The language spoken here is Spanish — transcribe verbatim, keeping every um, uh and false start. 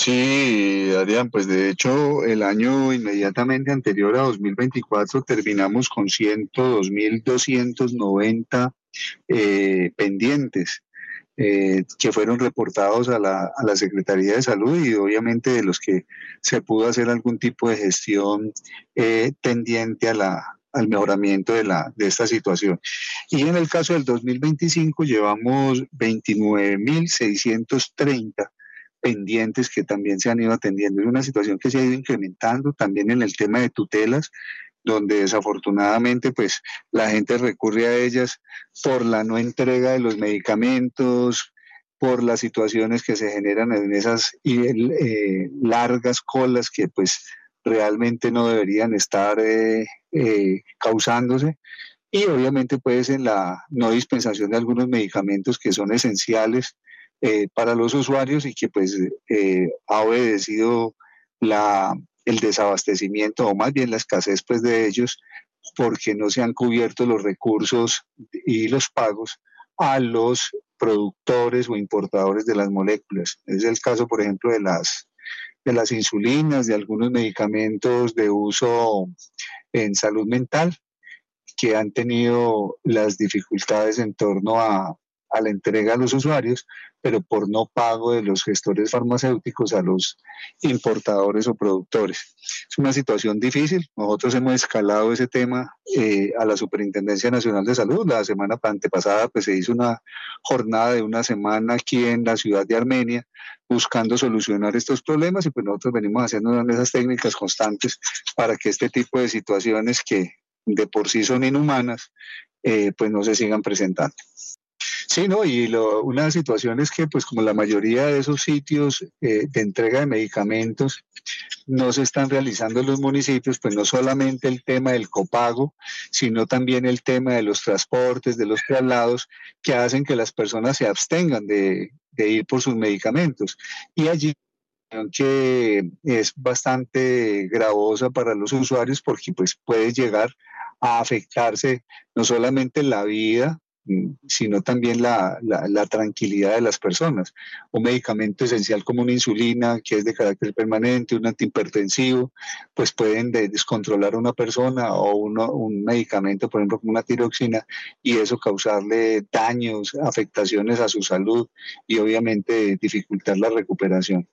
Sí, Adrián, pues de hecho el año inmediatamente anterior a dos mil veinticuatro terminamos con ciento dos mil doscientos noventa eh, pendientes eh, que fueron reportados a la, a la Secretaría de Salud y obviamente de los que se pudo hacer algún tipo de gestión eh, tendiente a la, al mejoramiento de, la, de esta situación. Y en el caso del dos mil veinticinco llevamos veintinueve mil seiscientos treinta pendientes que también se han ido atendiendo. Es una situación que se ha ido incrementando también en el tema de tutelas, donde desafortunadamente pues la gente recurre a ellas por la no entrega de los medicamentos, por las situaciones que se generan en esas eh, largas colas que pues realmente no deberían estar eh, eh, causándose. Y obviamente pues en la no dispensación de algunos medicamentos que son esenciales eh, para los usuarios y que pues eh, ha obedecido la, el desabastecimiento o más bien la escasez pues de ellos porque no se han cubierto los recursos y los pagos a los productores o importadores de las moléculas. Es el caso, por ejemplo, de las, de las insulinas, de algunos medicamentos de uso en salud mental que han tenido las dificultades en torno a, a la entrega a los usuarios, pero por no pago de los gestores farmacéuticos a los importadores o productores. Es una situación difícil. Nosotros hemos escalado ese tema eh, a la Superintendencia Nacional de Salud. La semana antepasada pues, se hizo una jornada de una semana aquí en la ciudad de Armenia buscando solucionar estos problemas y pues nosotros venimos haciendo unas mesas técnicas constantes para que este tipo de situaciones que de por sí son inhumanas, eh, pues no se sigan presentando. Sí, ¿no? Y lo, una situación es que, pues como la mayoría de esos sitios eh, de entrega de medicamentos no se están realizando en los municipios, pues no solamente el tema del copago, sino también el tema de los transportes, de los traslados, que hacen que las personas se abstengan de, de ir por sus medicamentos. Y allí que es bastante gravosa para los usuarios porque pues puede llegar a afectarse no solamente la vida, mm, sino también la, la, la, tranquilidad de las personas. Un medicamento esencial como una insulina, que es de carácter permanente, un antihipertensivo, pues pueden de descontrolar a una persona o uno, un medicamento, por ejemplo, como una tiroxina, y eso causarle daños, afectaciones a su salud y obviamente dificultar la recuperación.